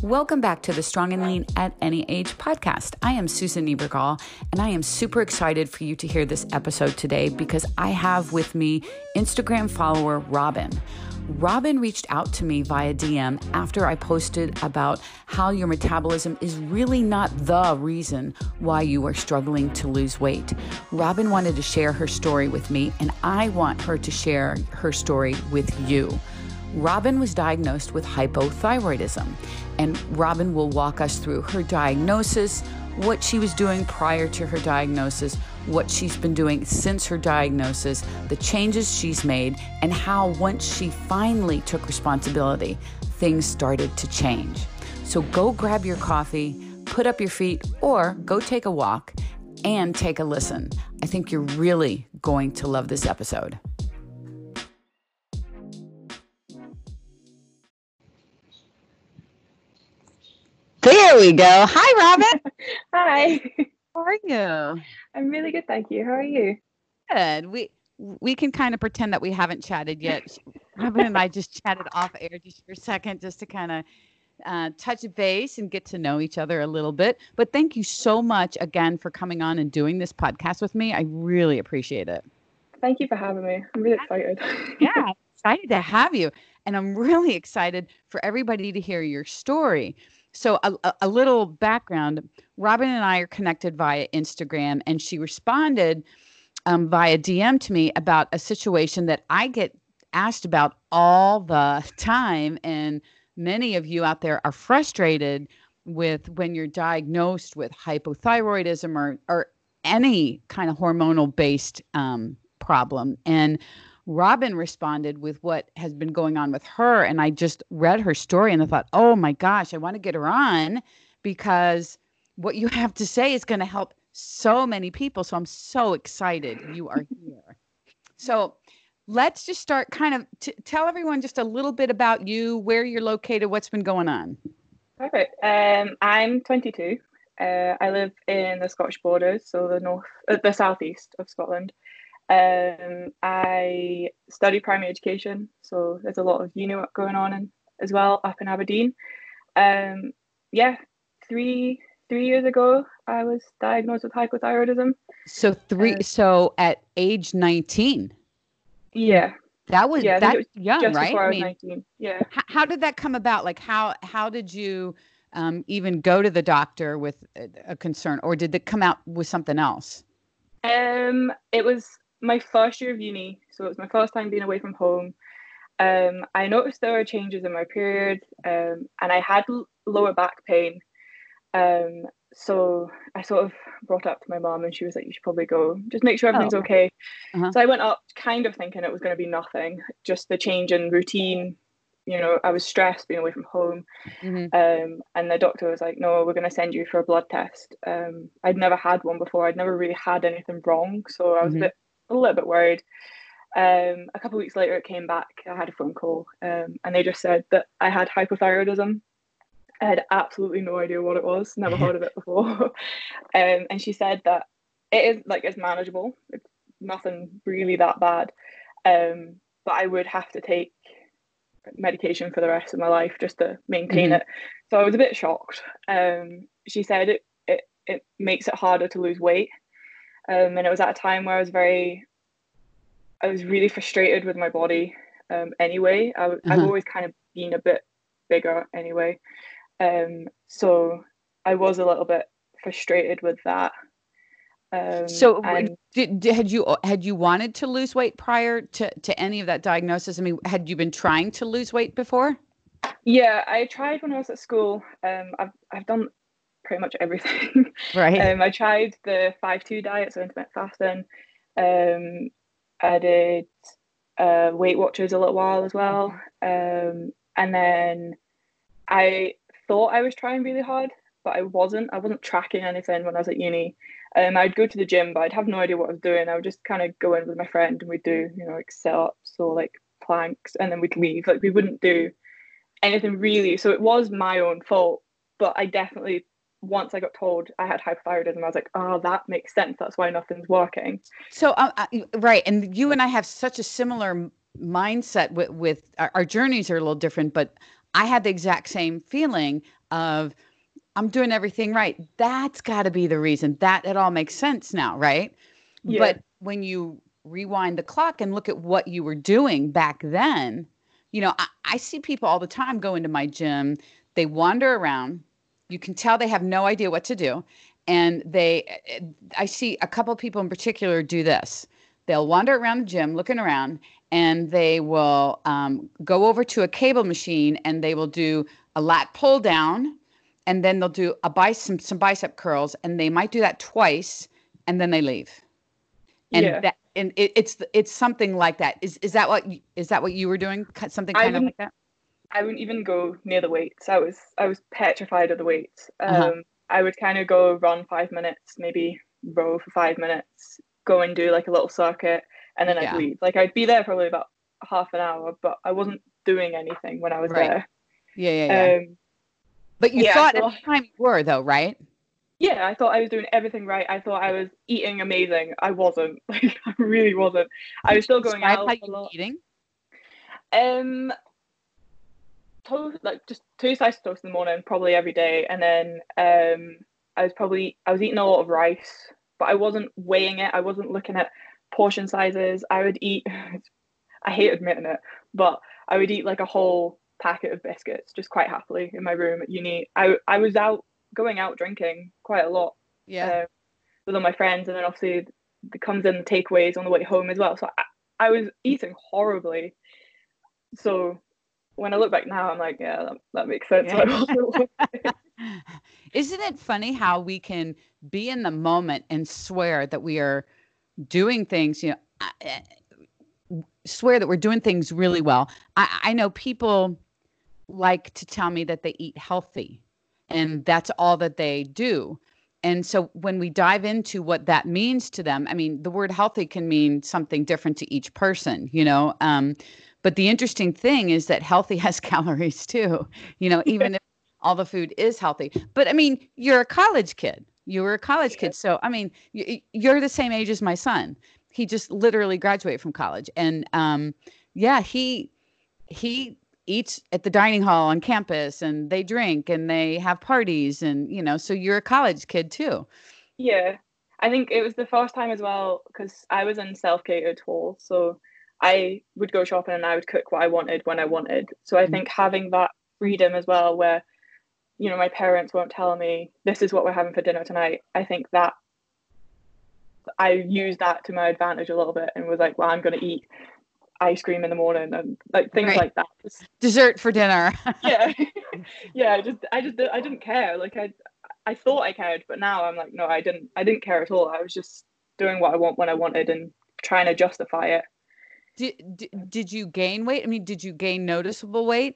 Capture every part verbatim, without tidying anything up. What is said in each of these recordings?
Welcome back to the Strong and Lean at Any Age podcast. I am Susan Niebergall, and I am super excited for you to hear this episode today because I have with me Instagram follower Robin. Robin reached out to me via D M after I posted about how your metabolism is really not the reason why you are struggling to lose weight. Robin wanted to share her story with me, and I want her to share her story with you. Robin was diagnosed with hypothyroidism, and Robin will walk us through her diagnosis, what she was doing prior to her diagnosis, what she's been doing since her diagnosis, the changes she's made, and how once she finally took responsibility, things started to change. So go grab your coffee, put up your feet, or go take a walk and take a listen. I think you're really going to love this episode. There we go. Hi, Robin. Hi. How are you? I'm really good, thank you. How are you? Good. We we can kind of pretend that we haven't chatted yet. Robin and I just chatted off air just for a second, just to kind of uh, touch base and get to know each other a little bit. But thank you so much again for coming on and doing this podcast with me. I really appreciate it. Thank you for having me. I'm really excited. Yeah, I'm excited to have you. And I'm really excited for everybody to hear your story. So a, a little background, Robin and I are connected via Instagram, and she responded um, via D M to me about a situation that I get asked about all the time. And many of you out there are frustrated with when you're diagnosed with hypothyroidism or, or any kind of hormonal based um, problem. And Robin responded with what has been going on with her. And I just read her story and I thought, oh my gosh, I want to get her on because what you have to say is going to help so many people. So I'm so excited you are here. So let's just start kind of t- tell everyone just a little bit about you, where you're located, what's been going on. Perfect. Um, I'm twenty-two. Uh, I live in the Scottish borders, so the north, uh, the southeast of Scotland. Um, I study primary education, so there's a lot of uni work going on in, as well up in Aberdeen. Um, yeah, three three years ago, I was diagnosed with hypothyroidism. So three. Uh, so at age nineteen. Yeah, that was yeah, that was young, just right? Before I was I mean, nineteen. Yeah. How, how did that come about? Like, how how did you um, even go to the doctor with a, a concern, or did it come out with something else? Um, it was my first year of uni, so it was my first time being away from home. Um, I noticed there were changes in my period, um, and I had l- lower back pain. Um, so I sort of brought it up to my mom, and she was like, "You should probably go, just make sure everything's Oh. okay." Uh-huh. So I went up, kind of thinking it was going to be nothing, just the change in routine. You know, I was stressed being away from home. Mm-hmm. Um, and the doctor was like, "No, we're going to send you for a blood test." Um, I'd never had one before. I'd never really had anything wrong, so I was Mm-hmm. a bit, a little bit worried. Um, a couple of weeks later, it came back. I had a phone call, um, and they just said that I had hypothyroidism. I had absolutely no idea what it was. Never heard of it before. um, and she said that it is like it's manageable. It's nothing really that bad. Um, but I would have to take medication for the rest of my life just to maintain mm-hmm. it. So I was a bit shocked. Um, she said it, it it makes it harder to lose weight. Um, and it was at a time where I was very, I was really frustrated with my body. Um, anyway, I, uh-huh. I've always kind of been a bit bigger anyway. Um, so I was a little bit frustrated with that. Um, so and, did, did, had you had you wanted to lose weight prior to, to any of that diagnosis? I mean, had you been trying to lose weight before? Yeah, I tried when I was at school. Um, I've I've done pretty much everything. Right. um, I tried the five two diet, so intermittent fasting. Um, I did uh, Weight Watchers a little while as well. Um, and then I thought I was trying really hard, but I wasn't. I wasn't tracking anything when I was at uni. Um, I'd go to the gym, but I'd have no idea what I was doing. I would just kind of go in with my friend and we'd do, you know, like sit-ups or like planks, and then we'd leave. Like we wouldn't do anything really. So it was my own fault. But I definitely, once I got told I had hypothyroidism, I was like, oh, that makes sense. That's why nothing's working. So, uh, right. And you and I have such a similar mindset with, with our, our journeys are a little different, but I had the exact same feeling of I'm doing everything right. That's got to be the reason. That it all makes sense now, right? Yeah. But when you rewind the clock and look at what you were doing back then, you know, I, I see people all the time go into my gym. They wander around. You can tell they have no idea what to do. And they, I see a couple people in particular do this. They'll wander around the gym looking around, and they will um, go over to a cable machine and they will do a lat pull down, and then they'll do a bicep, some, some bicep curls, and they might do that twice, and then they leave. And Yeah. that, and it, it's it's something like that. Is is that what you, is that what you were doing? Something I kind of wouldn't like that? I wouldn't even go near the weights. I was I was petrified of the weights. Uh-huh. Um, I would kind of go run five minutes, maybe row for five minutes, go and do like a little circuit, and then I'd Yeah. leave. Like I'd be there probably about half an hour, but I wasn't doing anything when I was Right. there. Yeah, yeah, yeah. Um, But you yeah, I thought at thought, the time you were, though, right? yeah, I thought I was doing everything right. I thought I was eating amazing. I wasn't. Like I really wasn't. I Can was you still going describe how out a you were lot. eating? Um, toast, like just two slices of toast in the morning, probably every day, and then um, I was probably I was eating a lot of rice, but I wasn't weighing it. I wasn't looking at portion sizes. I would eat. I hate admitting it, but I would eat like a whole packet of biscuits just quite happily in my room at uni. I I was out going out drinking quite a lot Yeah. uh, with all my friends, and then obviously it comes in the takeaways on the way home as well. So I, I was eating horribly. So when I look back now, I'm like, yeah, that, that makes sense. Yeah. I wasn't. Isn't it funny how we can be in the moment and swear that we are doing things, you know, I- swear that we're doing things really well. I, I know people like to tell me that they eat healthy and that's all that they do. And so when we dive into what that means to them, I mean, the word healthy can mean something different to each person, you know. Um, but the interesting thing is that healthy has calories too, you know, even if all the food is healthy. But I mean, you're a college kid. You were a college Yeah. kid. So, I mean, you, you're the same age as my son. He just literally graduated from college. And um, yeah, he, he eats at the dining hall on campus and they drink and they have parties and you know so you're a college kid too. Yeah, I think it was the first time as well because I was in self-catered hall, so I would go shopping and I would cook what I wanted when I wanted. So I think having that freedom as well, where you know my parents won't tell me this is what we're having for dinner tonight. I think that I used that to my advantage a little bit and was like, well, I'm going to eat ice cream in the morning and like things Right. like that. Just, Dessert for dinner. yeah, yeah. I just, I just, I didn't care. Like I, I thought I cared, but now I'm like, no, I didn't. I didn't care at all. I was just doing what I want when I wanted and trying to justify it. Did, did did you gain weight? I mean, did you gain noticeable weight?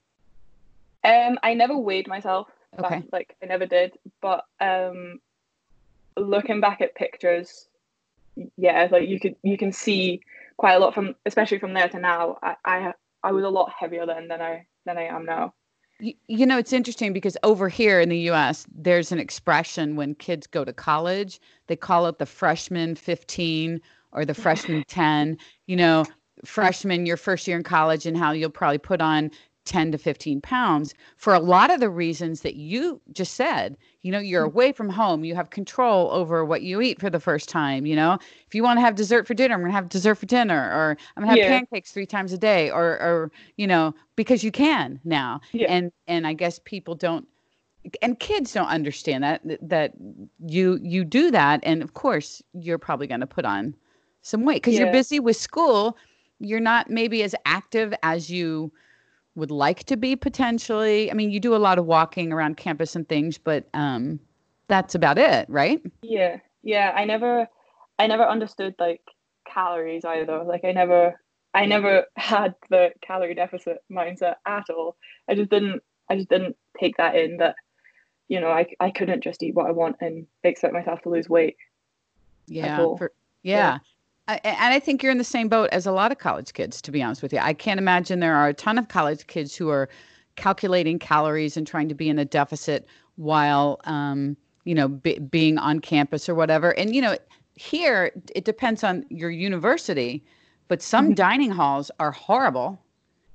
Um, I never weighed myself. Okay. Back, like I never did. But um, looking back at pictures, yeah, like you could, you can see quite a lot from, especially from there to now. I, I, I was a lot heavier then than I than I am now. You, you know, it's interesting because over here in the U S, there's an expression when kids go to college, they call it the freshman fifteen or the freshman ten. You know, freshman, your first year in college, and how you'll probably put on ten to fifteen pounds for a lot of the reasons that you just said. You know, you're away from home, you have control over what you eat for the first time. You know, if you want to have dessert for dinner, I'm going to have dessert for dinner, or I'm going to have Yeah, pancakes three times a day, or, or, you know, because you can now. yeah, And, and I guess people don't, and kids don't understand that, that you, you do that. And of course, you're probably going to put on some weight because you're yeah, busy with school. You're not maybe as active as you would like to be potentially. I mean, you do a lot of walking around campus and things, but um, that's about it, right? yeah, yeah. I never, I never understood like calories either. Like I never, I never had the calorie deficit mindset at all. I just didn't, I just didn't take that in that, you know, I, I couldn't just eat what I want and expect myself to lose weight at Yeah, all. for Yeah, yeah. I, and I think you're in the same boat as a lot of college kids, to be honest with you. I can't imagine there are a ton of college kids who are calculating calories and trying to be in a deficit while, um, you know, be, being on campus or whatever. And, you know, here it depends on your university, but some Mhm. dining halls are horrible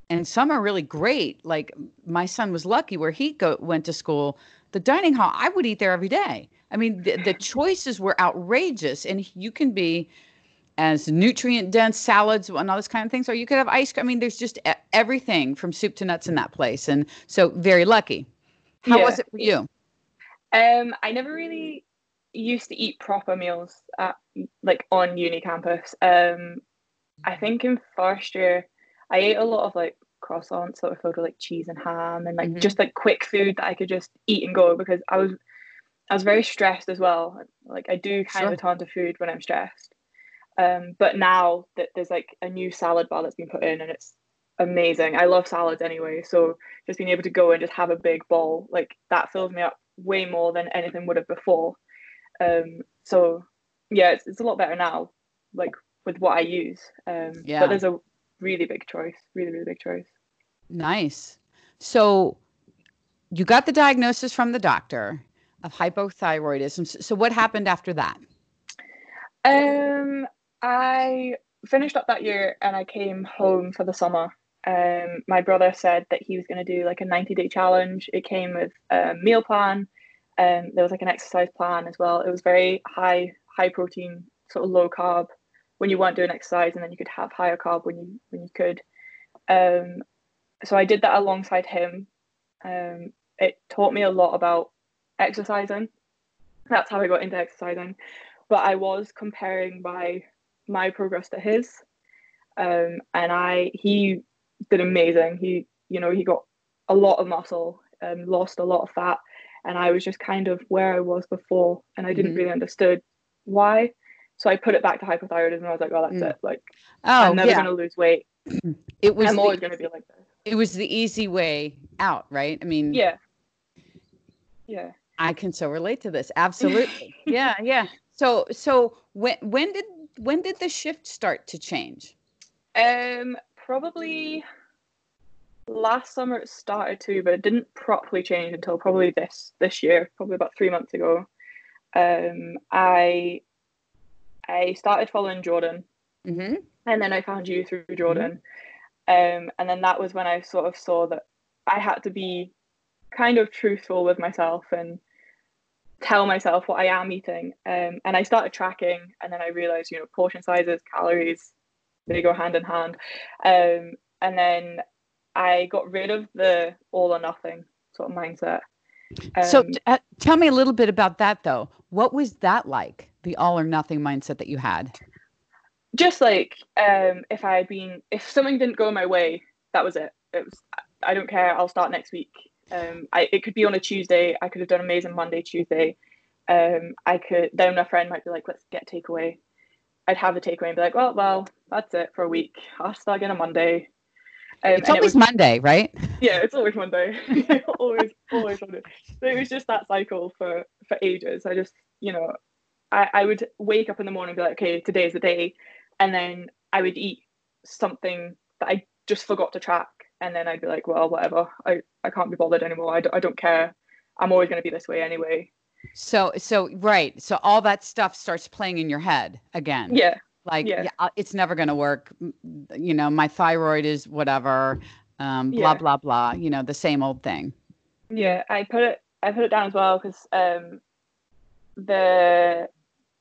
and some are really great. Like my son was lucky where he go went to school. The dining hall, I would eat there every day. I mean, the, the choices were outrageous, and you can be as nutrient dense salads and all this kind of things, or you could have ice cream. I mean, there's just e- everything from soup to nuts in that place, and so very lucky. How Yeah. was it for you? Um, I never really used to eat proper meals at like on uni campus. Um, I think in first year I ate a lot of like croissants sort of filled with like cheese and ham and like Mm-hmm. just like quick food that I could just eat and go because I was I was very stressed as well. Like I do kind Sure. of a ton of food when I'm stressed. Um, but now that there's like a new salad bar that's been put in and it's amazing. I love salads anyway, so just being able to go and just have a big bowl like that fills me up way more than anything would have before. Um, so yeah, it's, it's a lot better now, like with what I use. Um, Yeah. but there's a really big choice, really, really big choice. Nice. So you got the diagnosis from the doctor of hypothyroidism. So what happened after that? Um, I finished up that year and I came home for the summer. Um, my brother said that he was going to do like a ninety day challenge. It came with a meal plan. Um, there was like an exercise plan as well. It was very high, high protein, sort of low carb when you weren't doing exercise, and then you could have higher carb when you when you could. Um, so I did that alongside him. Um, it taught me a lot about exercising. That's how I got into exercising. But I was comparing my my progress to his, um, and I he did amazing. He you know he got a lot of muscle, um, lost a lot of fat, and I was just kind of where I was before, and I didn't Mm-hmm. really understood why. So I put it back to hypothyroidism. I was like, "Oh, that's Mm. it. Like, Oh, I'm never yeah. going to lose weight. It was I'm the always going to be like this." it was the easy way out, right? I mean, Yeah, yeah. I can so relate to this. Absolutely. Yeah, yeah. So so when when did when did the shift start to change? Um, probably last summer it started to, but it didn't properly change until probably this this year, probably about three months ago. Um, I I started following Jordan, Mm-hmm. and then I found you through Mm-hmm. Jordan. Um, and then that was when I sort of saw that I had to be kind of truthful with myself and tell myself what I am eating. Um, and I started tracking, and then I realized, you know, portion sizes, calories, they go hand in hand. Um, and then I got rid of the all or nothing sort of mindset. So Um, uh, tell me a little bit about that, though. What was that like? The all or nothing mindset that you had? just like um, if I had been, if something didn't go my way, that was it. It was, I don't care. I'll start next week. Um, I it could be on a Tuesday. I could have done amazing Monday, Tuesday. Um, I could then a friend might be like, let's get takeaway. I'd have the takeaway and be like, well, well, that's it for a week. I'll start again on Monday. Um, It's and it always was Monday, right? yeah, it's always Monday. always, always Monday. So it was just that cycle for for ages. I just, you know, I, I would wake up in the morning and be like, okay, today's the day. And then I would eat something that I just forgot to track. And then I'd be like, well, whatever. I, I can't be bothered anymore. I, d- I don't care. I'm always going to be this way anyway. So so right. So all that stuff starts playing in your head again. Yeah. Like, Yeah. yeah, uh, it's never going to work. M- You know, my thyroid is whatever, um, blah, Yeah. blah, blah, you know, the same old thing. Yeah. I put it, I put it down as well because um, the,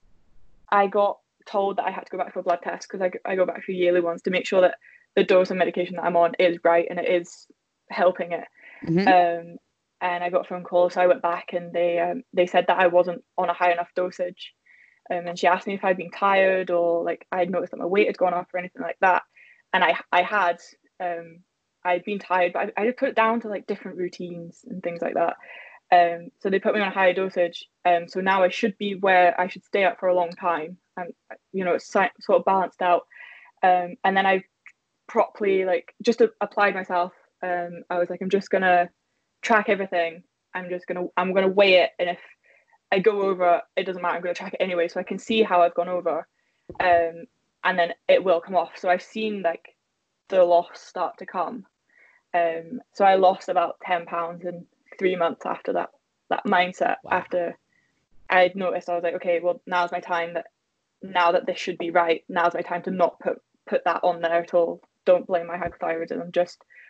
I got told that I had to go back for a blood test because I, I go back for yearly ones to make sure that the dose of medication that I'm on is right and it is helping it. Mm-hmm. Um, and I got a phone call, so I went back and they um, they said that I wasn't on a high enough dosage. Um, and she asked me if I'd been tired or like I'd noticed that my weight had gone up or anything like that. And I I had um, I'd been tired, but I, I put it down to like different routines and things like that. Um, so they put me on a higher dosage. Um, so now I should be where I should stay at for a long time, and you know it's sort of balanced out. Um, and then I properly like just applied myself. Um, I was like, I'm just gonna track everything. I'm just gonna I'm gonna weigh it, and if I go over, it doesn't matter. I'm gonna track it anyway, so I can see how I've gone over, um, and then it will come off. So I've seen like the loss start to come. Um, so I lost about ten pounds in three months after that that mindset. Wow. After I'd noticed, I was like, okay, well now's my time. That now that this should be right, now's my time to not put put that on there at all. Don't blame my hypothyroidism. Just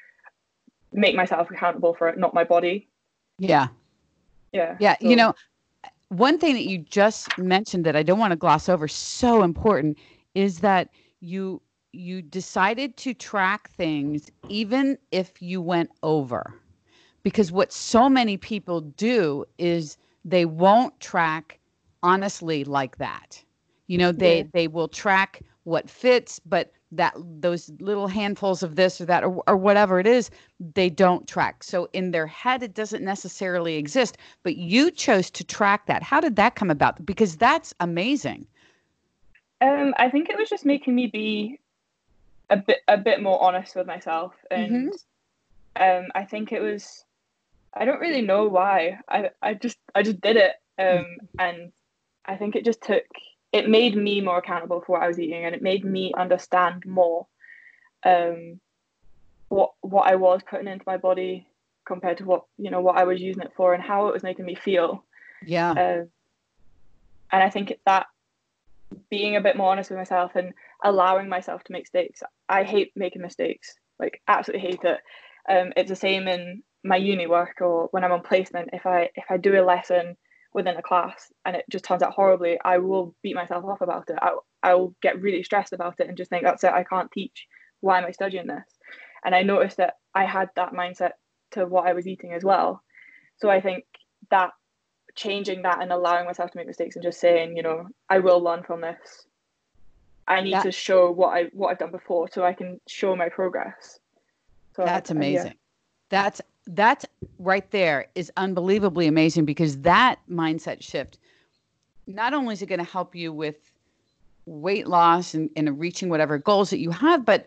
make myself accountable for it, not my body. Yeah. Yeah. Yeah. So, You know, one thing that you just mentioned that I don't want to gloss over, so important, is that you you decided to track things even if you went over. Because what so many people do is they won't track honestly like that. You know, they yeah. they will track what fits, but that those little handfuls of this or that or, or whatever it is, they don't track. So in their head, it doesn't necessarily exist, but you chose to track that. How did that come about? Because that's amazing. Um, I think it was just making me be a bit a bit more honest with myself, Mm-hmm. and um, I think it was, I don't really know why. I I just I just did it, um, and I think it just took it made me more accountable for what I was eating, and it made me understand more um what what I was putting into my body compared to what you know what I was using it for and how it was making me feel. Yeah, Um, and I think it's that being a bit more honest with myself and allowing myself to make mistakes. I hate making mistakes, like absolutely hate it. Um, it's the same in my uni work or when I'm on placement. If I if I do a lesson within a class and it just turns out horribly, I will beat myself up about it. I I will get really stressed about it and just think that's it. I can't teach. Why am I studying this? And I noticed that I had that mindset to what I was eating as well. So I think that changing that and allowing myself to make mistakes and just saying, you know, I will learn from this. I need that to show what I what I've done before so I can show my progress. So I, that's I, yeah. amazing. That's that's right there is unbelievably amazing because that mindset shift not only is it going to help you with weight loss and, and reaching whatever goals that you have, but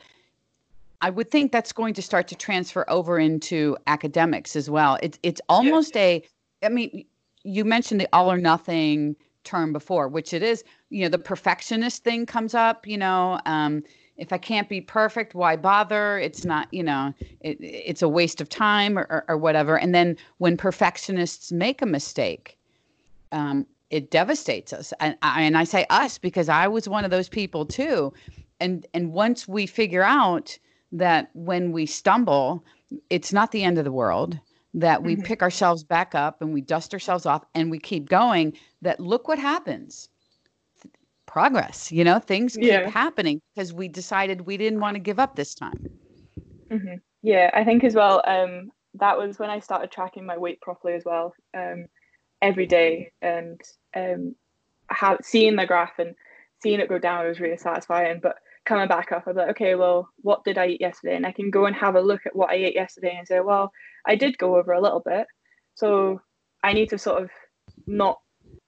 I would think that's going to start to transfer over into academics as well. It's it's Yeah. almost a, I mean, you mentioned the all or nothing term before, which it is, you know, the perfectionist thing comes up, you know, um, if I can't be perfect, why bother? It's not, you know, it, it's a waste of time or, or, or whatever. And then when perfectionists make a mistake, um, it devastates us. And I, and I say us because I was one of those people too. And and once we figure out that when we stumble, it's not the end of the world, that we Mm-hmm. pick ourselves back up and we dust ourselves off and we keep going, that look what happens. Progress, you know, things keep Yeah. happening because we decided we didn't want to give up this time. Mm-hmm. Yeah. I think as well, um, that was when I started tracking my weight properly as well, um, every day and um, how seeing the graph and seeing it go down was really satisfying. But coming back up, I'm like, okay, well, what did I eat yesterday? And I can go and have a look at what I ate yesterday and say, well, I did go over a little bit. So I need to sort of not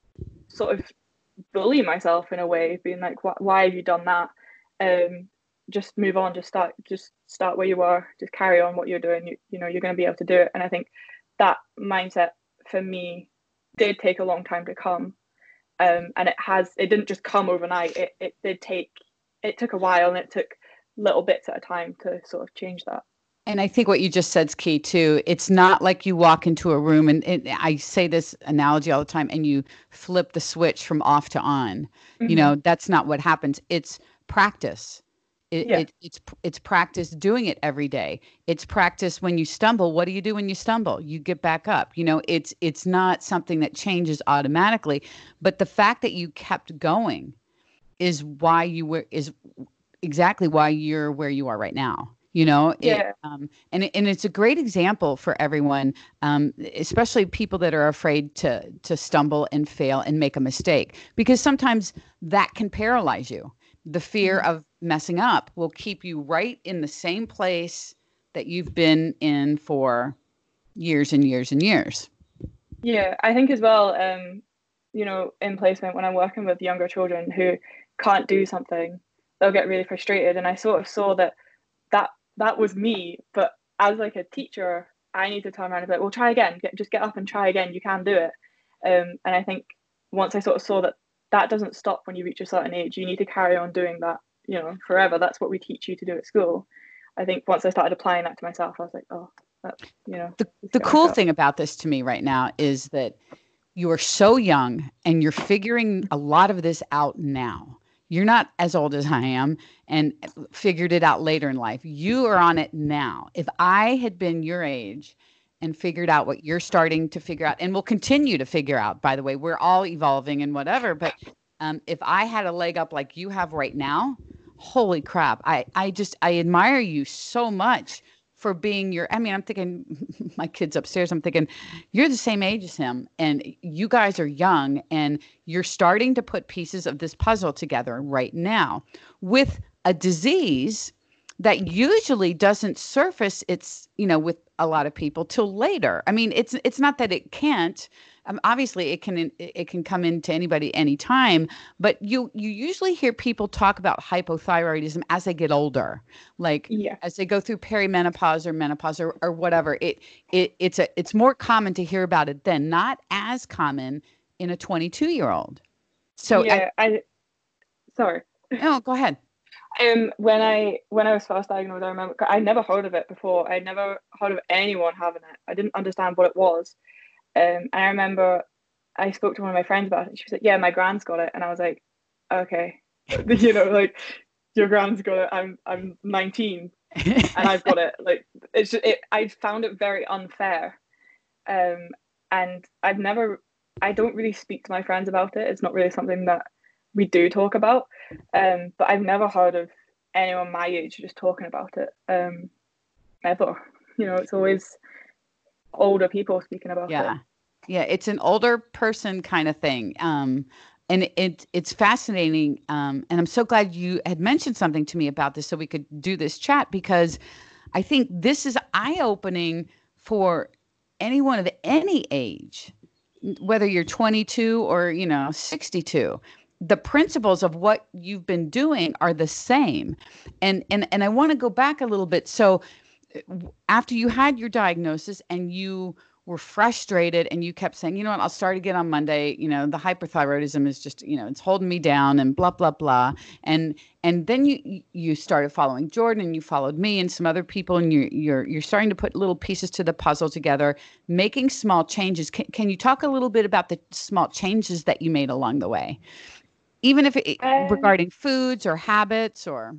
sort of bully myself in a way, being like, why, why have you done that? Um, just move on, just start, just start where you are, just carry on what you're doing. You, you know, you're going to be able to do it. And I think that mindset for me did take a long time to come. Um, and it has, it didn't just come overnight. It, it did take, it took a while and it took little bits at a time to sort of change that. And I think what you just said is key too. It's not like you walk into a room and, and I say this analogy all the time and you flip the switch from off to on. You Mm-hmm. know, that's not what happens. It's practice. It, Yeah. it it's it's practice doing it every day. It's practice when you stumble. What do you do when you stumble? You get back up. You know, it's it's not something that changes automatically, but the fact that you kept going is why you were is exactly why you're where you are right now. You know, it Yeah. um, and it, and it's a great example for everyone, um, especially people that are afraid to to stumble and fail and make a mistake, because sometimes that can paralyze you. The fear Mm-hmm. of messing up will keep you right in the same place that you've been in for years and years and years. Yeah. I think as well, um, you know, in placement when I'm working with younger children who can't do something, they'll get really frustrated. And I sort of saw that that that was me. But as like a teacher, I need to turn around and be like, well, try again. Get, just get up and try again. You can do it. Um, and I think once I sort of saw that that doesn't stop when you reach a certain age, you need to carry on doing that, you know, forever. That's what we teach you to do at school. I think once I started applying that to myself, I was like, oh, that, you know, The let's the get back cool up. thing about this to me right now is that you are so young and you're figuring a lot of this out now. You're not as old as I am and figured it out later in life. You are on it now. If I had been your age and figured out what you're starting to figure out, and will continue to figure out, by the way, we're all evolving and whatever, but um, if I had a leg up like you have right now, holy crap. I, I just, I admire you so much for being your, I mean, I'm thinking my kid's upstairs. I'm thinking you're the same age as him and you guys are young and you're starting to put pieces of this puzzle together right now with a disease that usually doesn't surface it's, you know, with a lot of people till later. I mean, it's, it's not that it can't, um, obviously it can, it can come into anybody anytime, but you, you usually hear people talk about hypothyroidism as they get older, like Yeah. as they go through perimenopause or menopause or, or whatever. It, it, it's a, it's more common to hear about it then, not as common in a twenty-two year old. So yeah, I, I sorry. No, go ahead. Um, when I when I was first diagnosed, I remember I never heard of it before. I never heard of anyone having it. I didn't understand what it was. Um, and I remember I spoke to one of my friends about it. And she was like, "Yeah, my grand's got it," and I was like, "Okay," you know, like your grand's got it. I'm I'm nineteen and I've got it. Like it's just, it. I found it very unfair. Um, and I've never. I don't really speak to my friends about it. It's not really something that we do talk about, um, but I've never heard of anyone my age just talking about it, um, ever. You know, it's always older people speaking about Yeah. it. Yeah. It's an older person kind of thing. Um, and it, it's fascinating. Um, and I'm so glad you had mentioned something to me about this so we could do this chat, because I think this is eye-opening for anyone of any age, whether you're twenty-two or, you know, sixty-two. The principles of what you've been doing are the same. And and and I want to go back a little bit. So after you had your diagnosis and you were frustrated and you kept saying, you know what, I'll start again on Monday, you know, the hyperthyroidism is just, you know, it's holding me down and blah, blah, blah. And and then you you started following Jordan and you followed me and some other people, and you're you're you're starting to put little pieces to the puzzle together, making small changes. Can, can you talk a little bit about the small changes that you made along the way? Even if it, Um, regarding foods or habits or.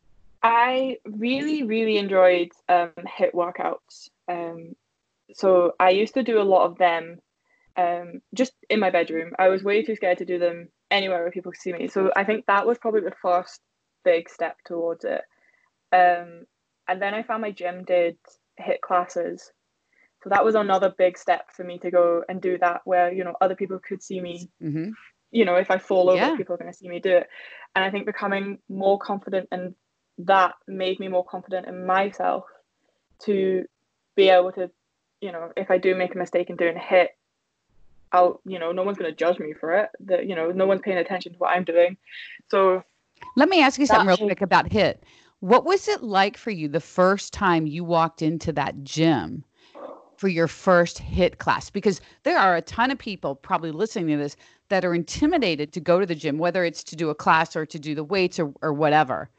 I really, really enjoyed um, HIIT workouts. Um, so I used to do a lot of them um, just in my bedroom. I was way too scared to do them anywhere where people could see me. So I think that was probably the first big step towards it. Um, and then I found my gym did HIIT classes. So that was another big step for me to go and do that, where, you know, other people could see me. Mm-hmm. You know, if I fall over, Yeah. people are going to see me do it. And I think becoming more confident in that made me more confident in myself to be able to, you know, if I do make a mistake in doing a HIIT, I'll, you know, no one's going to judge me for it. That, you know, no one's paying attention to what I'm doing. So let me ask you something real should... quick about HIIT. What was it like for you the first time you walked into that gym for your first HIIT class? Because there are a ton of people probably listening to this that are intimidated to go to the gym, whether it's to do a class or to do the weights or, or whatever.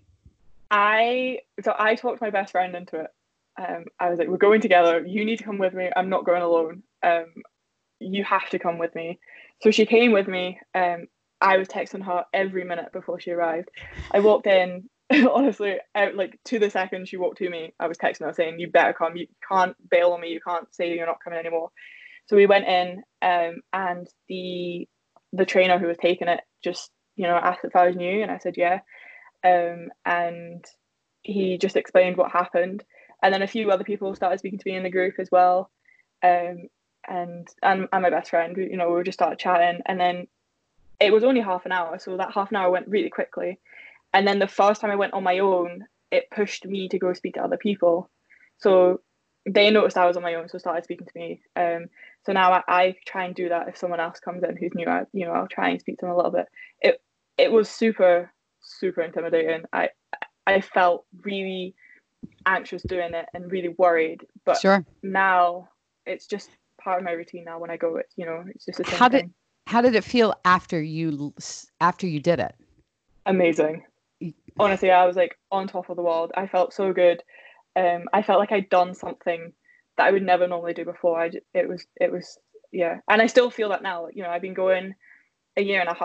I, so I talked my best friend into it. Um, I was like, we're going together. You need to come with me. I'm not going alone. Um, you have to come with me. So she came with me. Um, I was texting her every minute before she arrived. I walked in, honestly, out, like to the second she walked to me, I was texting her saying, you better come. You can't bail on me. You can't say you're not coming anymore. So we went in, um, and the the trainer who was taking it just, you know, asked if I was new, and I said yeah. Um, and he just explained what happened, and then a few other people started speaking to me in the group as well. Um, and and, and my best friend, you know, we just started chatting, and then it was only half an hour, so that half an hour went really quickly. And then the first time I went on my own, it pushed me to go speak to other people. So they noticed I was on my own, so started speaking to me. Um, so now I, I try and do that if someone else comes in who's new. I, you know, I'll try and speak to them a little bit. It it was super super intimidating. I I felt really anxious doing it and really worried. But sure. Now it's just part of my routine. Now when I go, it's, you know, it's just the same how did thing. How did it feel after you after you did it? Amazing. Honestly, I was like on top of the world. I felt so good. Um, I felt like I'd done something that I would never normally do before. I it was it was yeah, and I still feel that now. You know, I've been going a year and a half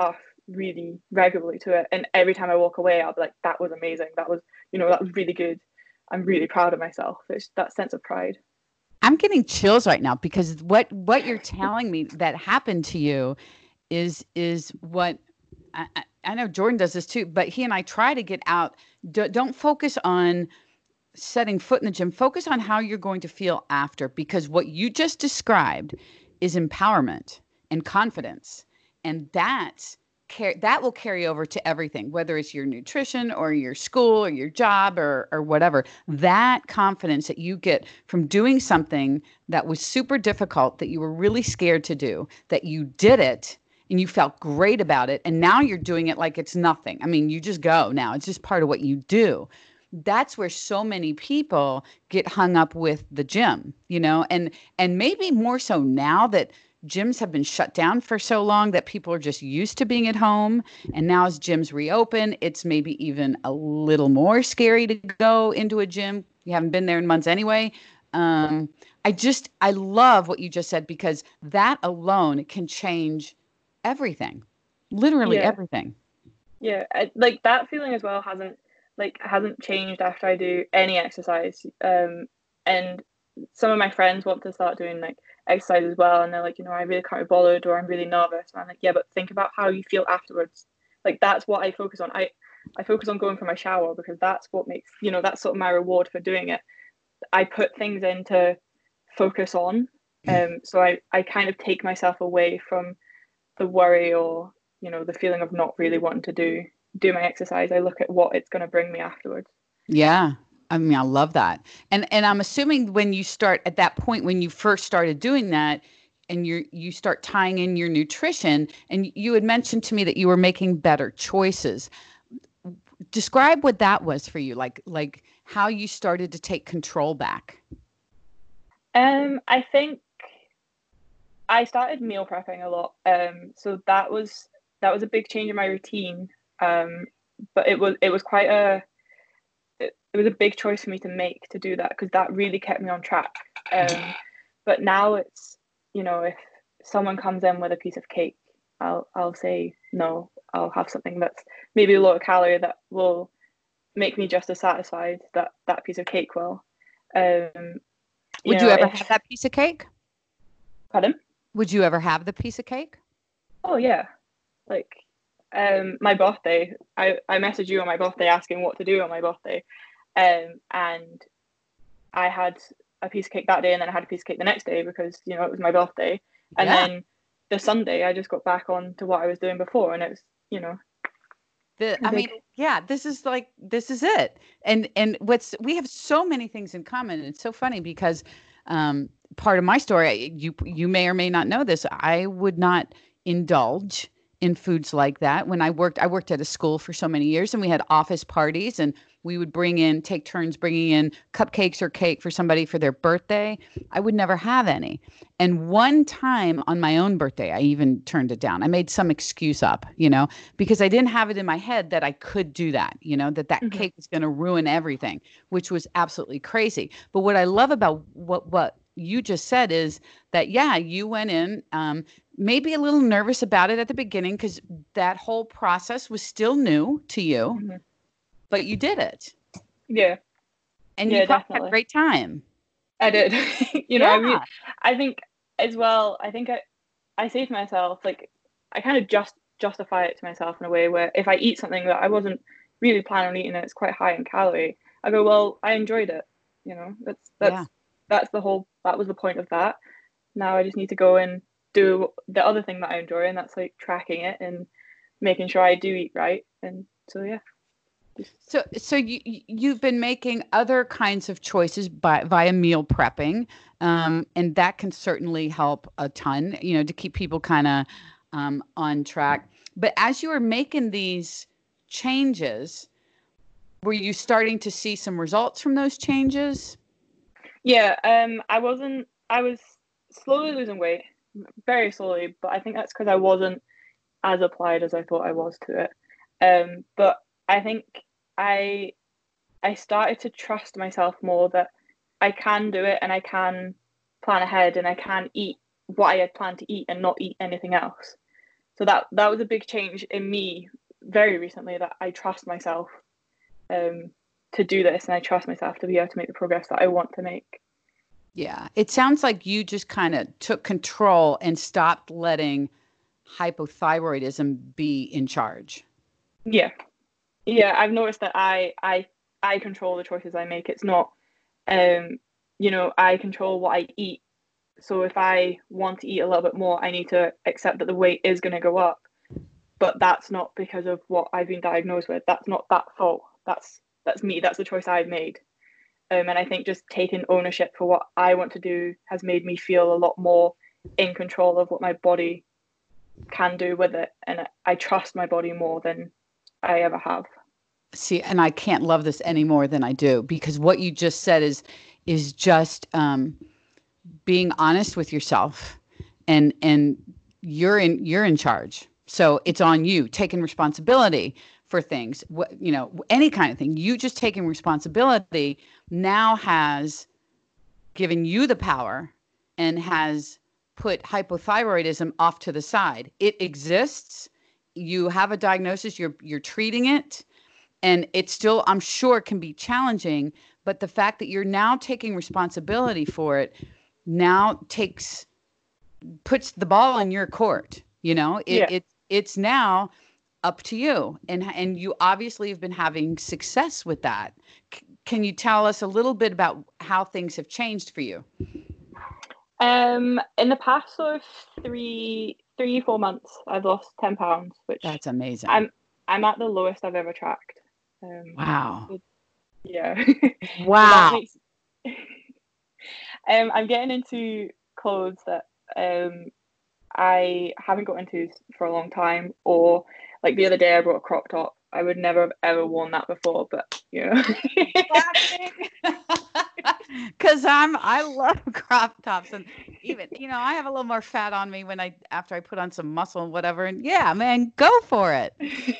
really regularly to it. And every time I walk away, I'll be like, that was amazing. That was, you know, that was really good. I'm really proud of myself. It's that sense of pride. I'm getting chills right now because what what you're telling me that happened to you is is what I, I I know Jordan does this too, but he and I try to get out. D- don't focus on setting foot in the gym. Focus on how you're going to feel after, because what you just described is empowerment and confidence, and that's car- that will carry over to everything, whether it's your nutrition or your school or your job or or whatever. That confidence that you get from doing something that was super difficult, that you were really scared to do, that you did it and you felt great about it, and now you're doing it like it's nothing. I mean, you just go now. It's just part of what you do. That's where so many people get hung up with the gym, you know, and and maybe more so now that gyms have been shut down for so long that people are just used to being at home. And now as gyms reopen, it's maybe even a little more scary to go into a gym. You haven't been there in months anyway. Um, I just, I love what you just said, because that alone can change everything, literally Yeah. everything. Yeah. I, like that feeling as well hasn't like hasn't changed after I do any exercise. Um, and some of my friends want to start doing like exercise as well, and they're like, you know, I really can't be bothered, or I'm really nervous. And I'm like, yeah, but think about how you feel afterwards. Like that's what I focus on. I I focus on going for my shower, because that's what makes, you know, that's sort of my reward for doing it. I put things in to focus on. Um, so I I kind of take myself away from the worry, or you know, the feeling of not really wanting to do do my exercise. I look at what it's going to bring me afterwards. Yeah. I mean, I love that. And and I'm assuming when you start at that point, when you first started doing that, and you you start tying in your nutrition, and you had mentioned to me that you were making better choices. Describe what that was for you, like like how you started to take control back. Um, I think I started meal prepping a lot. Um, so that was that was a big change in my routine. Um, but it was it was quite a it, it was a big choice for me to make to do that, because that really kept me on track. Um, but now it's, you know, if someone comes in with a piece of cake, I'll I'll say no. I'll have something that's maybe a lower calorie that will make me just as satisfied that that piece of cake will. Um, you Would you know, ever if have that piece of cake? pardon? Would you ever have the piece of cake? Oh yeah, like um my birthday. I I messaged you on my birthday asking what to do on my birthday, um and I had a piece of cake that day, and then I had a piece of cake the next day, because you know it was my birthday, and Yeah. then the Sunday I just got back on to what I was doing before, and it was, you know, The, a I mean, big. yeah, this is like this is it. And and what's we have so many things in common. And it's so funny because um part of my story, you you may or may not know this, I would not indulge in foods like that. When I worked, I worked at a school for so many years, and we had office parties, and we would bring in, take turns bringing in cupcakes or cake for somebody for their birthday. I would never have any. And one time on my own birthday, I even turned it down. I made some excuse up, you know, because I didn't have it in my head that I could do that, you know, that that Mhm. cake is going to ruin everything, which was absolutely crazy. But what I love about what what you just said is that, yeah, you went in, um, maybe a little nervous about it at the beginning because that whole process was still new to you, Mhm. but you did it, Yeah, and you yeah, probably had a definitely. great time. I did. You know, I Yeah. mean, I think as well. I think I I say to myself, like, I kind of just justify it to myself in a way where if I eat something that I wasn't really planning on eating, and it's quite high in calorie, I go, well, I enjoyed it. You know, that's Yeah. that's that's the whole that was the point of that. Now I just need to go and do the other thing that I enjoy, and that's like tracking it and making sure I do eat right. And so yeah, just So, so you you- you've been making other kinds of choices by via meal prepping, um, and that can certainly help a ton, you know, to keep people kind of um, on track. But as you were making these changes, were you starting to see some results from those changes? yeah. Um, I wasn't. I was slowly losing weight, very slowly, but I think that's because I wasn't as applied as I thought I was to it. Um, but I think I I started to trust myself more, that I can do it, and I can plan ahead, and I can eat what I had planned to eat and not eat anything else. so that that was a big change in me very recently, that I trust myself um, to do this, and I trust myself to be able to make the progress that I want to make. Yeah. It sounds like you just kind of took control and stopped letting hypothyroidism be in charge. Yeah. Yeah. I've noticed that I, I, I control the choices I make. It's not, um, you know, I control what I eat. So if I want to eat a little bit more, I need to accept that the weight is going to go up. But that's not because of what I've been diagnosed with. That's not that fault. That's that's me. That's the choice I've made. Um, and I think just taking ownership for what I want to do has made me feel a lot more in control of what my body can do with it. And I trust my body more than I ever have. See, and I can't love this any more than I do, because what you just said is is just um, being honest with yourself, and and you're in you're in charge. So it's on you, taking responsibility for things, what, you know, any kind of thing. You just taking responsibility now has given you the power and has put hypothyroidism off to the side. It exists. You have a diagnosis, you're you're treating it, and it still, I'm sure, can be challenging, but the fact that you're now taking responsibility for it now takes puts the ball in your court. You know, it, Yeah. it it's now up to you, and and you obviously have been having success with that. C- can you tell us a little bit about how things have changed for you? Um, in the past sort of three, three, four months, I've lost ten pounds, which That's amazing. I'm I'm at the lowest I've ever tracked. Um, Wow. it, yeah. Wow. So that makes, um, I'm getting into clothes that um I haven't got into for a long time, or like the other day I brought a crop top. I would never have ever worn that before, but you know. Because I'm I love crop tops, and even, you know, I have a little more fat on me when I after I put on some muscle and whatever, and yeah, man, go for it.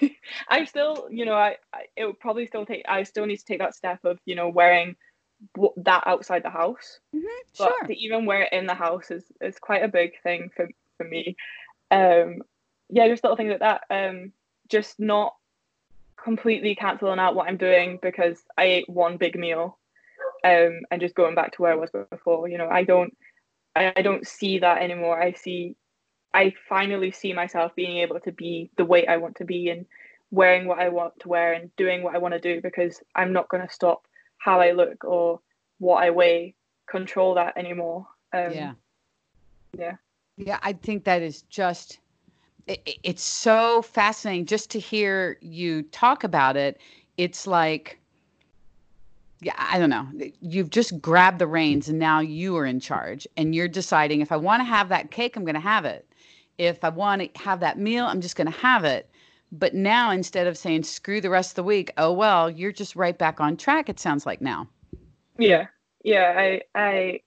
I still, you know, I, I it would probably still take. I still need to take that step of, you know, wearing w- that outside the house, Mm-hmm, but sure. to even wear it in the house is is quite a big thing for for me. Um, yeah, just little things like that. Um, just not completely cancelling out what I'm doing because I ate one big meal, um, and just going back to where I was before. You know, I don't, I, I don't see that anymore. I see, I finally see myself being able to be the weight I want to be, and wearing what I want to wear and doing what I want to do, because I'm not going to stop how I look or what I weigh control that anymore. Um, Yeah. Yeah. Yeah, I think that is just it, it- it's so fascinating just to hear you talk about it. It's like, yeah, I don't know. You've just grabbed the reins and now you are in charge, and you're deciding, if I want to have that cake, I'm going to have it. If I want to have that meal, I'm just going to have it. But now, instead of saying screw the rest of the week, oh well, you're just right back on track, it sounds like now. Yeah. Yeah. I, I,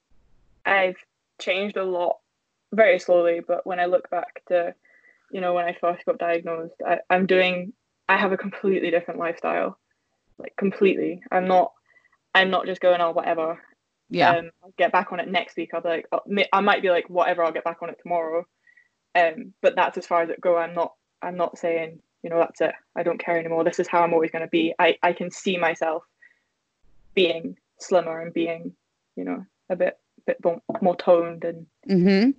I've changed a lot very slowly, but when I look back to, you know, when I first got diagnosed, I, I'm doing, I have a completely different lifestyle, like completely. I'm not, I'm not just going, oh, whatever. Yeah. Um, I'll get back on it next week. I'll be like, oh, I might be like, whatever, I'll get back on it tomorrow. Um, but that's as far as it go. I'm not, I'm not saying, you know, that's it. I don't care anymore. This is how I'm always going to be. I, I can see myself being slimmer and being, you know, a bit, bit more toned and Mm-hmm.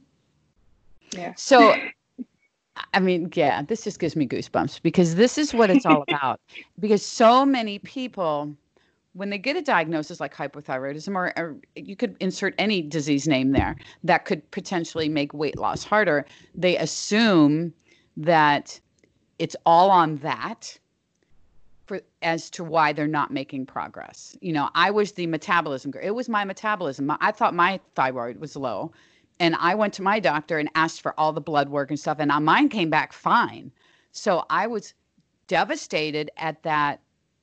yeah. So, I mean, yeah, this just gives me goosebumps, because this is what it's all about. Because so many people, when they get a diagnosis like hypothyroidism, or, or you could insert any disease name there that could potentially make weight loss harder, they assume that it's all on that for as to why they're not making progress. You know, I was the metabolism girl. It was my metabolism. I thought my thyroid was low, and I went to my doctor and asked for all the blood work and stuff, and mine came back fine. So I was devastated at that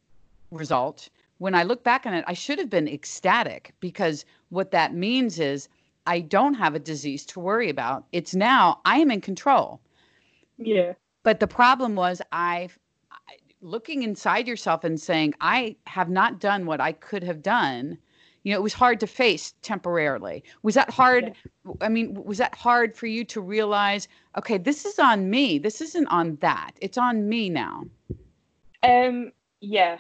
result. When I look back on it, I should have been ecstatic, because what that means is I don't have a disease to worry about. It's now I am in control. Yeah. But the problem was I looking inside yourself and saying, I have not done what I could have done. You know, it was hard to face temporarily. Was that Yeah. hard? I mean, was that hard for you to realize, okay, this is on me. This isn't on that. It's on me now. Um, yeah,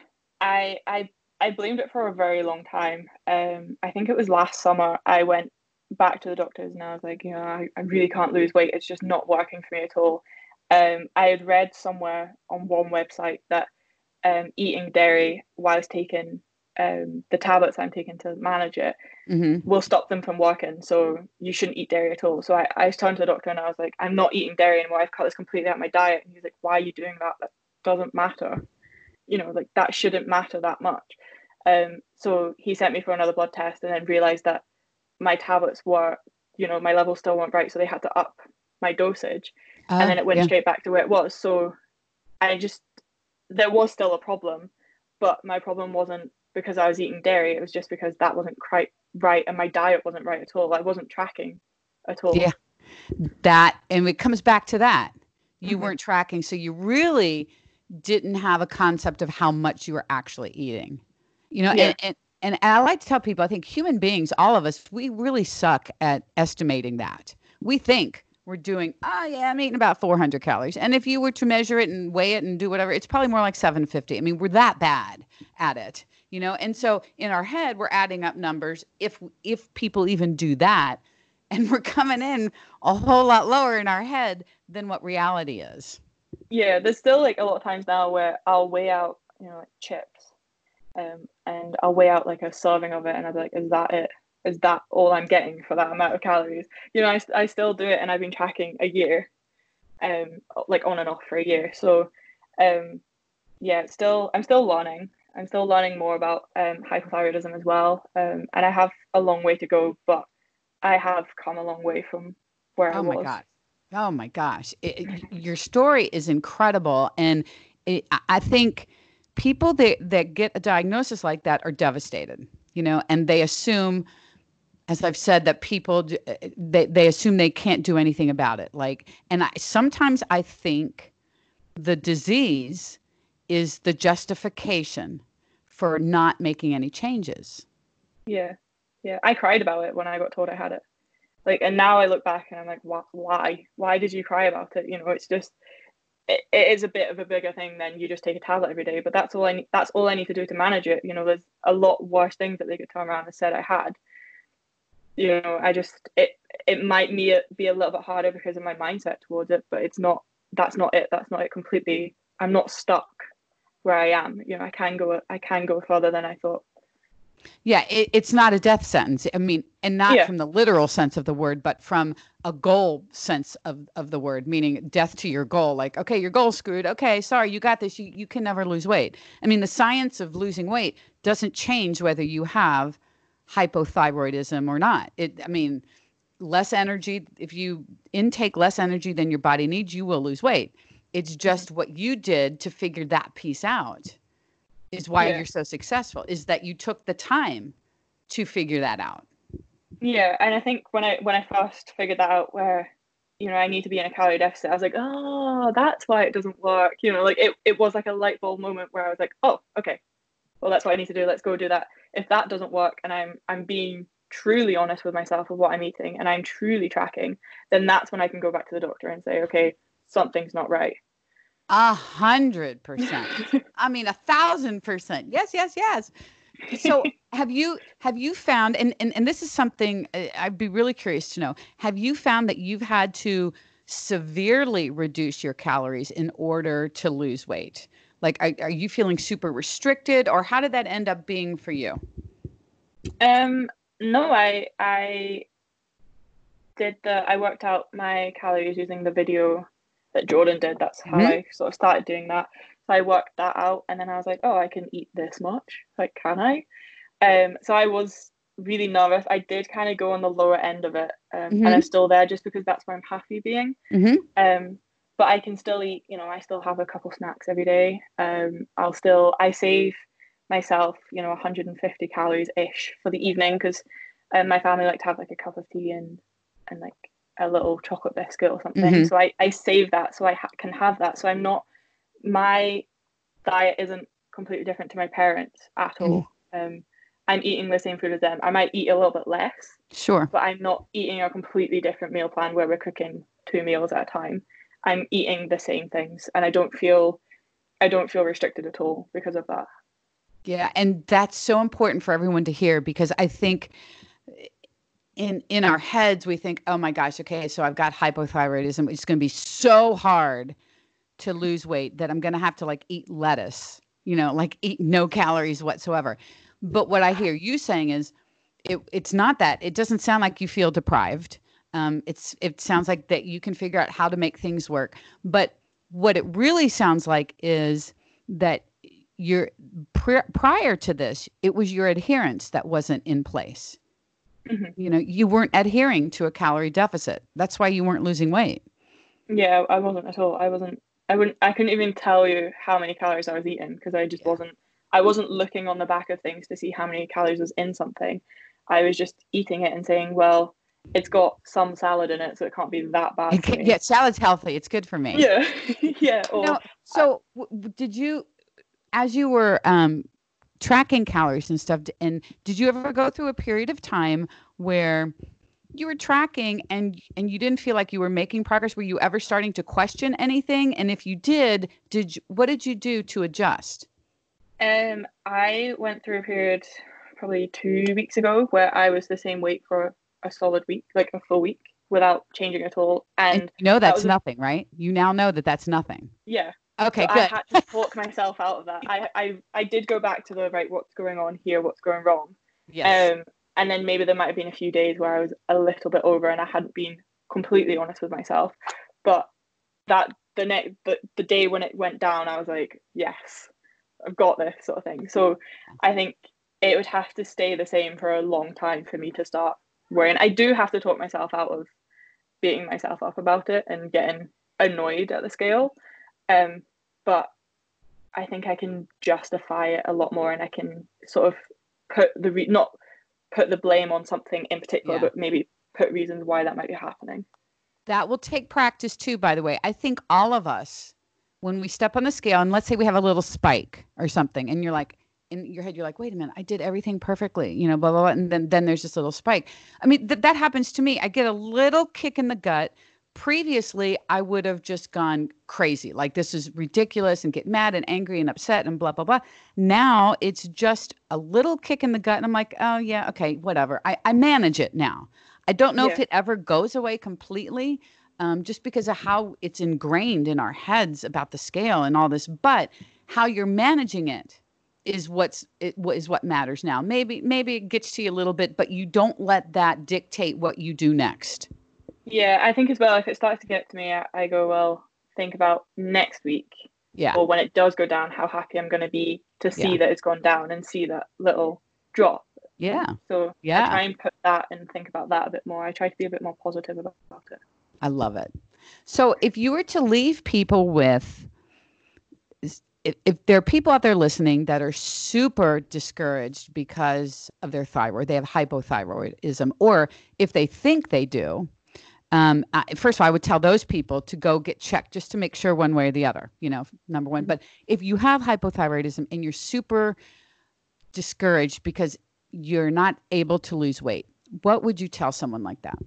I I I blamed it for a very long time. Um, I think it was last summer I went back to the doctors and I was like, you know, I, I really can't lose weight. It's just not working for me at all. Um, I had read somewhere on one website that um eating dairy whilst taking um the tablets I'm taking to manage it Mm-hmm. will stop them from working. So you shouldn't eat dairy at all. So I, I turned to the doctor and I was like, I'm not eating dairy anymore. I've cut this completely out of my diet. And he's like, why are you doing that? That doesn't matter. You know, like that shouldn't matter that much. Um, so he sent me for another blood test and then realized that my tablets were, you know, my levels still weren't right. So they had to up my dosage. And Uh, then it went yeah. straight back to where it was. So I just, there was still a problem, but my problem wasn't because I was eating dairy. It was just because that wasn't quite right and my diet wasn't right at all. I wasn't tracking at all. Yeah. That, and it comes back to that. You Mm-hmm. weren't tracking. So you really didn't have a concept of how much you were actually eating. You know, Yeah. and, and, and I like to tell people, I think human beings, all of us, we really suck at estimating that. We think we're doing, oh, yeah, I'm eating about four hundred calories. And if you were to measure it and weigh it and do whatever, it's probably more like seven fifty. I mean, we're that bad at it, you know? And so in our head, we're adding up numbers if if people even do that. And we're coming in a whole lot lower in our head than what reality is. Yeah. There's still like a lot of times now where I'll weigh out, you know, like chips. Um, and I'll weigh out like a serving of it and I'll be like, is that it? Is that all I'm getting for that amount of calories? You know, I, I still do it and I've been tracking a year, um, like on and off for a year. So, um, yeah, it's still, I'm still learning. I'm still learning more about um, hypothyroidism as well. Um, and I have a long way to go, but I have come a long way from where I Oh my was. God. Oh my gosh. It, it- your story is incredible. And it, I I think people that, that get a diagnosis like that are devastated, you know, and they assume, as I've said, that people, d- uh, they, they assume they can't do anything about it. Like, and I, sometimes I think the disease is the justification for not making any changes. Yeah. Yeah. I cried about it when I got told I had it. Like, and now I look back and I'm like, why? Why did you cry about it? You know, it's just, it, it is a bit of a bigger thing than you just take a tablet every day. But that's all I need. That's all I need to do to manage it. You know, there's a lot worse things that they could turn around and said I had. You know, I just it it might be a, be a little bit harder because of my mindset towards it, but it's not. That's not it. That's not it completely. I'm not stuck where I am. You know, I can go. I can go further than I thought. Yeah, it, it's not a death sentence. I mean, and not Yeah. from the literal sense of the word, but from a goal sense of, of the word, meaning death to your goal. Like, okay, your goal's screwed. Okay, sorry, you got this. You, you can never lose weight. I mean, the science of losing weight doesn't change whether you have hypothyroidism or not. It, I mean, less energy, if you intake less energy than your body needs, you will lose weight. It's just what you did to figure that piece out is why Yeah. you're so successful, is that you took the time to figure that out. Yeah, and I think when I when I first figured that out, where you know I need to be in a calorie deficit, I was like, oh, that's why it doesn't work. You know, like it, it was like a light bulb moment where I was like, oh, okay, well that's what I need to do. Let's go do that. If that doesn't work, and I'm I'm being truly honest with myself of what I'm eating, and I'm truly tracking, then that's when I can go back to the doctor and say, okay, something's not right. A hundred percent. I mean, a thousand percent. Yes, yes, yes. So have you have you found, and, and and this is something uh, I'd be really curious to know, have you found that you've had to severely reduce your calories in order to lose weight? Like, are, are you feeling super restricted, or how did that end up being for you? Um, no, I I did the I worked out my calories using the video that Jordan did. That's how Hmm. I sort of started doing that. So I worked that out and then I was like, oh, I can eat this much. Like, can I? Um, so I was really nervous. I did kind of go on the lower end of it. Um, and I'm Hmm. still there just because that's where I'm happy being. Hmm. Um, but I can still eat, you know, I still have a couple snacks every day. Um, I'll still I save myself, you know, one hundred fifty calories ish for the evening because um, my family like to have like a cup of tea and and like a little chocolate biscuit or something. Hmm. So I, I save that so I ha- can have that. So I'm not, my diet isn't completely different to my parents at all. Um, I'm eating the same food as them. I might eat a little bit less, Sure. but I'm not eating a completely different meal plan where we're cooking two meals at a time. I'm eating the same things, and I don't feel I don't feel restricted at all because of that. Yeah, and that's so important for everyone to hear, because I think in in our heads we think, oh my gosh, okay, so I've got hypothyroidism. It's going to be so hard to lose weight that I'm going to have to like eat lettuce, you know, like eat no calories whatsoever. But what I hear you saying is it it's not that. It doesn't sound like you feel deprived. Um, it's it sounds like that you can figure out how to make things work. But what it really sounds like is that you're pri- prior to this, it was your adherence that wasn't in place. Mm-hmm. You know, you weren't adhering to a calorie deficit. That's why you weren't losing weight. Yeah, I wasn't at all. I wasn't. I wouldn't. I couldn't even tell you how many calories I was eating because I just Yeah. wasn't. I wasn't looking on the back of things to see how many calories was in something. I was just eating it and saying, "Well, it's got some salad in it, so it can't be that bad for me." Yeah, salad's healthy. It's good for me. Yeah, yeah. You Or know, so w- did you, as you were um, tracking calories and stuff, and did you ever go through a period of time where you were tracking and and you didn't feel like you were making progress? Were you ever starting to question anything? And if you did, did you, what did you do to adjust? um, I went through a period probably two weeks ago where I was the same weight for a solid week, like a full week, without changing at all, And and you know that that's was a, nothing, right? You now know that that's nothing. yeah. So Okay, I good. had to talk myself out of that. I, I I did go back to the right, what's going on here, what's going wrong. Yes. Um, and then maybe there might have been a few days where I was a little bit over and I hadn't been completely honest with myself. But that the next the, the day when it went down, I was like, yes, I've got this sort of thing. So I think it would have to stay the same for a long time for me to start worrying. I do have to talk myself out of beating myself up about it and getting annoyed at the scale. Um, but I think I can justify it a lot more, and I can sort of put the re- not put the blame on something in particular, Yeah. but maybe put reasons why that might be happening. That will take practice too, by the way. I think all of us, when we step on the scale, and let's say we have a little spike or something, and you're like, in your head, you're like, wait a minute, I did everything perfectly, you know, blah, blah, blah. And then, then there's this little spike. I mean, th- that happens to me. I get a little kick in the gut. Previously, I would have just gone crazy. Like, this is ridiculous, and get mad and angry and upset and blah, blah, blah. Now it's just a little kick in the gut. And I'm like, oh, yeah, okay, whatever. I, I manage it now. I don't know Yeah. if it ever goes away completely, um, just because of how it's ingrained in our heads about the scale and all this. But how you're managing it is what's it is what matters now. Maybe maybe it gets to you a little bit, but you don't let that dictate what you do next. Yeah, I think as well, if it starts to get to me, I, I go, well, think about next week, Yeah, or when it does go down, how happy I'm going to be to see Yeah. that it's gone down and see that little drop. yeah, So I yeah. try and put that and think about that a bit more. I try to be a bit more positive about it. I love it. So if you were to leave people with, if, if there are people out there listening that are super discouraged because of their thyroid, they have hypothyroidism, or if they think they do, um, I, first of all, I would tell those people to go get checked just to make sure one way or the other, you know, number one. But if you have hypothyroidism and you're super discouraged because you're not able to lose weight, what would you tell someone like that?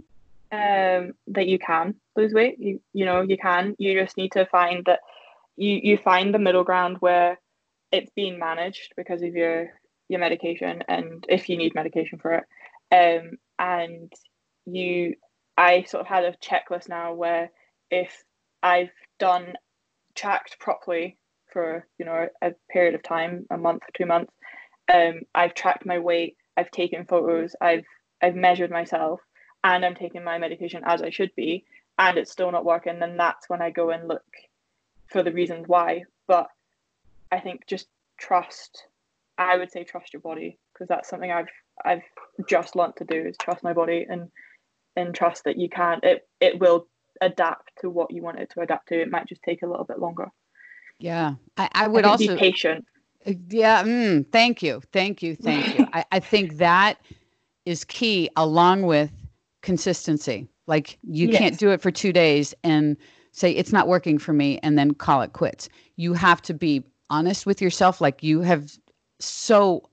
Um, that you can lose weight. You you know you can. You just need to find that you you find the middle ground where it's being managed because of your your medication, and if you need medication for it, um, and you. I sort of had a checklist now where if I've done tracked properly for you know a period of time, a month, two months, um, I've tracked my weight, I've taken photos, I've I've measured myself, and I'm taking my medication as I should be, and it's still not working, then that's when I go and look for the reasons why. But I think just trust. I would say trust your body, because that's something I've I've just learnt to do, is trust my body and and trust that you can it it will adapt to what you want it to adapt to. It might just take a little bit longer. Yeah, I, I I would think also be patient. Yeah, mm, thank you, thank you, thank you. I, I think that is key, along with consistency. Like, you can't Yes. do it for two days and say it's not working for me and then call it quits. You have to be honest with yourself, like you have so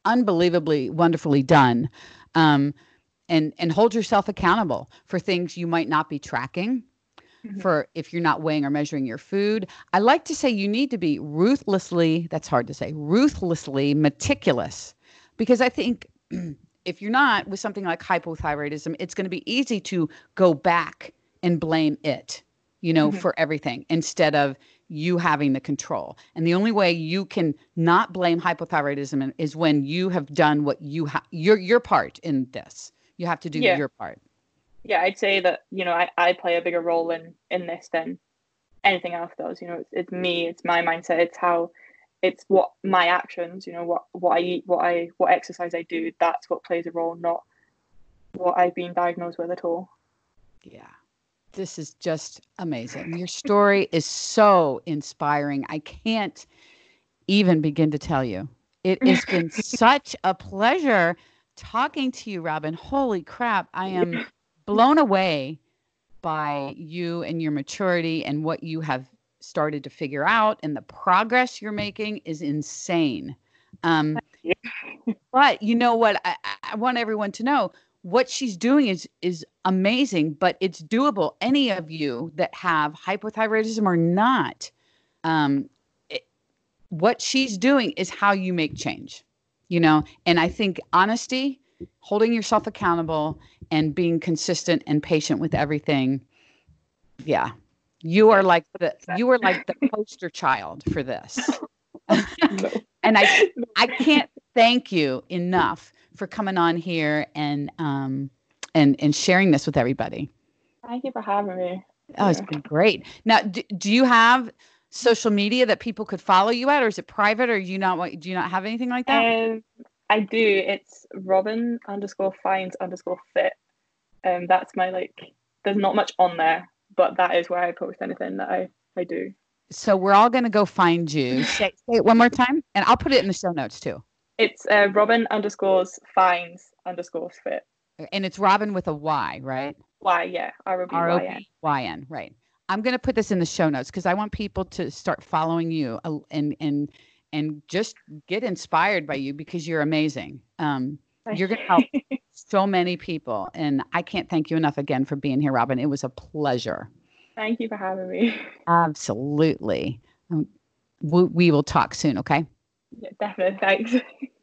unbelievably wonderfully done. Um, and, and hold yourself accountable for things you might not be tracking, Mhm. for if you're not weighing or measuring your food. I like to say you need to be ruthlessly, that's hard to say, ruthlessly meticulous, because I think if you're not with something like hypothyroidism, it's going to be easy to go back and blame it, you know, Mhm. for everything instead of you having the control. And the only way you can not blame hypothyroidism is when you have done what you have, your, your part in this. You have to do Yeah. your part. Yeah, I'd say that, you know, I, I play a bigger role in, in this than anything else does. You know, it's, it's me, it's my mindset, it's how, it's what my actions, you know, what, what I eat, what I, what exercise I do, that's what plays a role, not what I've been diagnosed with at all. Yeah. This is just amazing. Your story is so inspiring. I can't even begin to tell you. It has been such a pleasure talking to you, Robin. Holy crap. I am blown away by you and your maturity and what you have started to figure out, and the progress you're making is insane. Um, but you know what? I, I want everyone to know what she's doing is is amazing, but it's doable. Any of you that have hypothyroidism or not, um, it, what she's doing is how you make change, you know? And I think honesty, holding yourself accountable, and being consistent and patient with everything. Yeah. You are like the you are like the poster child for this. No. And I I can't thank you enough for coming on here and um and and sharing this with everybody. Thank you for having me. Oh, it's Yeah. been great. Now, do, do you have social media that people could follow you at, or is it private, or do you not want, do you not have anything like that? Um, I do. It's Robin underscore finds underscore fit. Um, that's my like. There's not much on there, but that is where I post anything that I I do. So we're all going to go find you. Say, say it one more time, and I'll put it in the show notes too. It's uh, Robin underscores finds underscore fit. And it's Robin with a Y, right? Y, yeah, R O B R O Y N. B Y N, right. I'm going to put this in the show notes because I want people to start following you uh, and and and just get inspired by you because you're amazing. Um, you're going to help so many people, and I can't thank you enough again for being here, Robin. It was a pleasure. Thank you for having me. Absolutely. Um, we, we will talk soon, okay? Yeah, definitely. Thanks.